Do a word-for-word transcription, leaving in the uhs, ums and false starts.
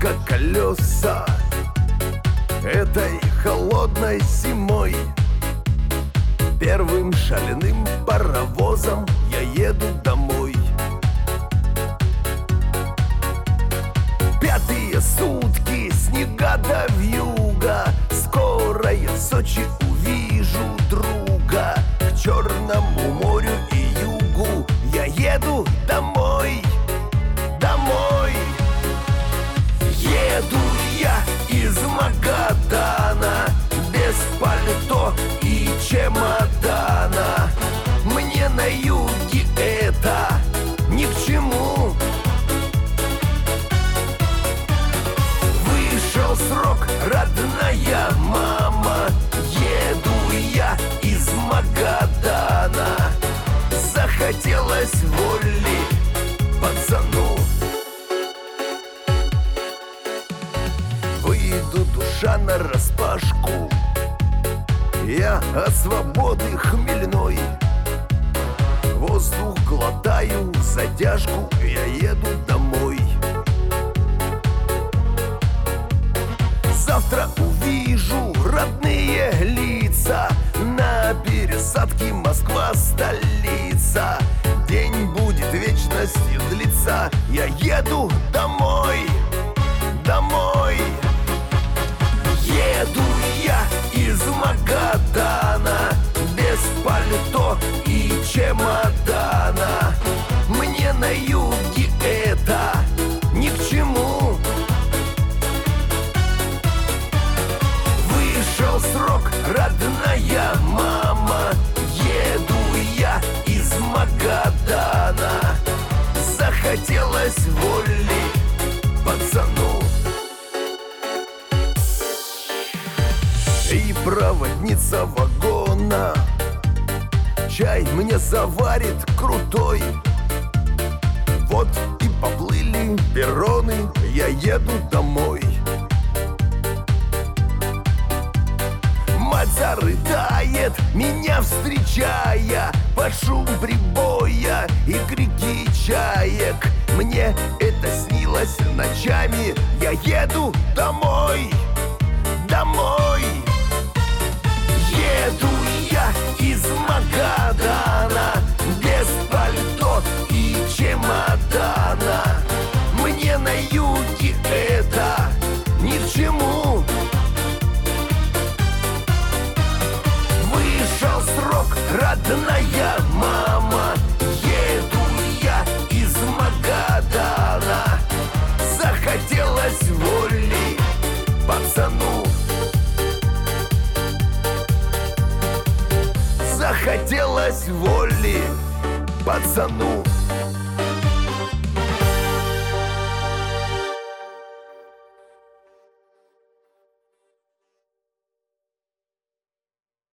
только колеса. Этой холодной зимой первым шаленым паровозом я еду домой. Пятые сутки снега до вьюга, скоро я в Сочи увижу друга. К Черному морю и югу я еду домой, домой. Еду я из Магадана без пальто и чемодана. Мне на юге это ни к чему. Вышел срок, родная мама, еду я из Магадана. Захотелось воли пацану. Выйду, душа нараспашку, я от свободы хмельной. Воздух глотаю, затяжку, я еду домой. Завтра увижу родные лица на пересадке Москва столица. День будет вечностью длиться, я еду домой, домой. Еду я из Магадана без пальто и чемодана. Мне на юге это ни к чему. Вышел срок, родная мама, еду я из Магадана. Захотелось воли пацану. И проводница вагона чай мне заварит крутой. Вот и поплыли перроны, я еду домой. Мать зарыдает, меня встречая под шум прибоя и крики чаек. Мне это снилось ночами, я еду домой, домой. Еду я из Магадана без пальто и чемодана. Мне на юге это ни к чему. Вышел срок, родная мама, еду я из Магадана. Захотелось воли пацану. Захотелось воли пацану.